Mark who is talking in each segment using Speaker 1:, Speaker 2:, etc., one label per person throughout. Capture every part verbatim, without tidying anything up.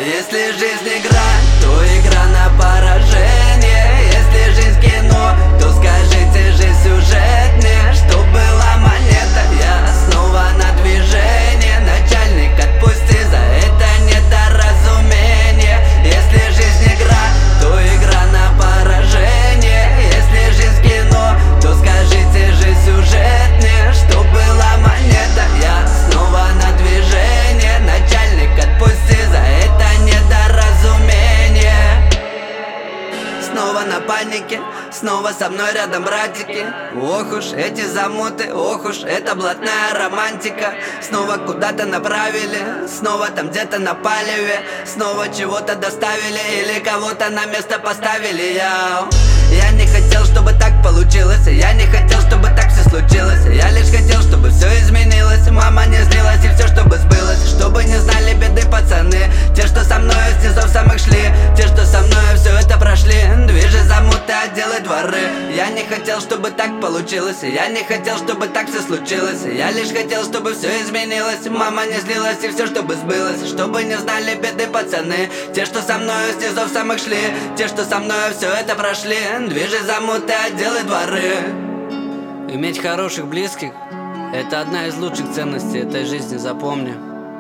Speaker 1: Если жизнь игра, то игра на поражение. Если жизнь кино, то скажите, жизнь сюжетнее. Что была монета, я снова на движение. Начальник, отпусти за это недоразумение. Если жизнь игра, то игра на поражение. Если жизнь кино, то скажите, жизнь сюжетнее. Что была монета, я снова на движение. Начальник, отпусти за это недоразумение. Снова на панике, снова со мной рядом братики. Ох уж эти замуты, ох уж эта блатная романтика. Снова куда-то направили, снова там где-то на палеве. Снова чего-то доставили или кого-то на место поставили. Я, я не хотел, чтобы так получилось. Я не хотел, чтобы так все случилось. Я лишь хотел, чтобы все изменилось. Мама не злилась и все, чтобы сбылось. Чтобы не знали беды пацаны, те, что со мной с низов самых шли, те, что со мной все это прошли. Движи замуты, отделы дворы. Я не хотел, чтобы так получилось. Я не хотел, чтобы так все случилось. Я лишь хотел, чтобы все изменилось. Мама не злилась и все, чтобы сбылось. Чтобы не знали беды пацаны, те, что со мной с низов самых шли, те, что со мной все это прошли. Движи замуты, отделы дворы. Иметь хороших близких — это одна из лучших ценностей этой жизни, запомни.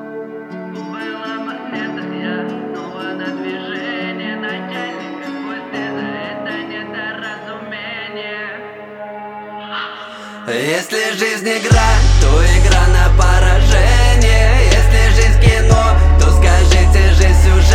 Speaker 1: Если жизнь игра, то игра на поражение. Если жизнь кино, то скажите, жизнь сюжет.